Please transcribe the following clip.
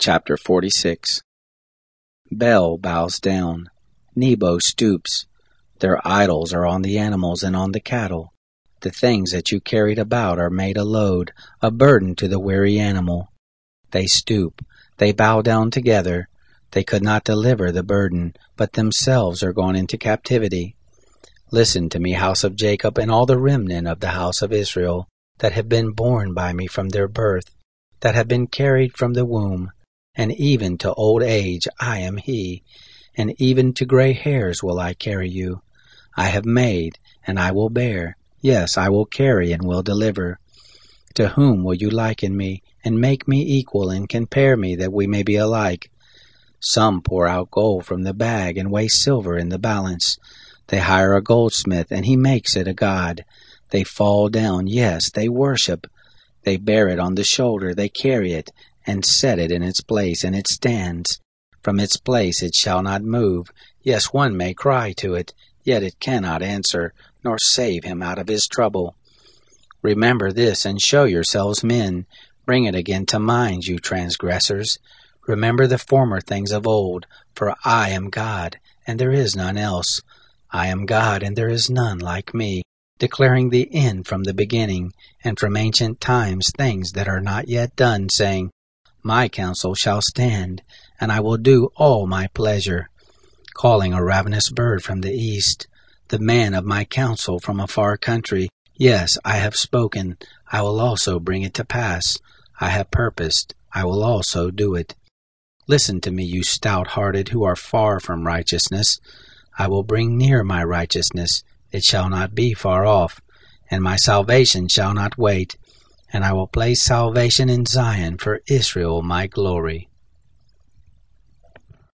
Chapter 46. Bel bows down. Nebo stoops. Their idols are on the animals and on the cattle. The things that you carried about are made a load, a burden to the weary animal. They stoop. They bow down together. They could not deliver the burden, but themselves are gone into captivity. Listen to me, house of Jacob, and all the remnant of the house of Israel, that have been born by me from their birth, that have been carried from the womb. And even to old age I am he, and even to gray hairs will I carry you. I have made, and I will bear. Yes, I will carry and will deliver. To whom will you liken me, and make me equal, and compare me, that we may be alike? Some pour out gold from the bag, and weigh silver in the balance. They hire a goldsmith, and he makes it a god. They fall down, yes, they worship. They bear it on the shoulder, they carry it, and set it in its place, and it stands. From its place it shall not move. Yes, one may cry to it, yet it cannot answer, nor save him out of his trouble. Remember this, and show yourselves men. Bring it again to mind, you transgressors. Remember the former things of old, for I am God, and there is none else. I am God, and there is none like me, declaring the end from the beginning, and from ancient times things that are not yet done, saying, My counsel shall stand, and I will do all my pleasure. Calling a ravenous bird from the east, the man of my counsel from a far country. Yes, I have spoken, I will also bring it to pass. I have purposed, I will also do it. Listen to me, you stout-hearted who are far from righteousness. I will bring near my righteousness, it shall not be far off, and my salvation shall not wait. And I will place salvation in Zion for Israel my glory.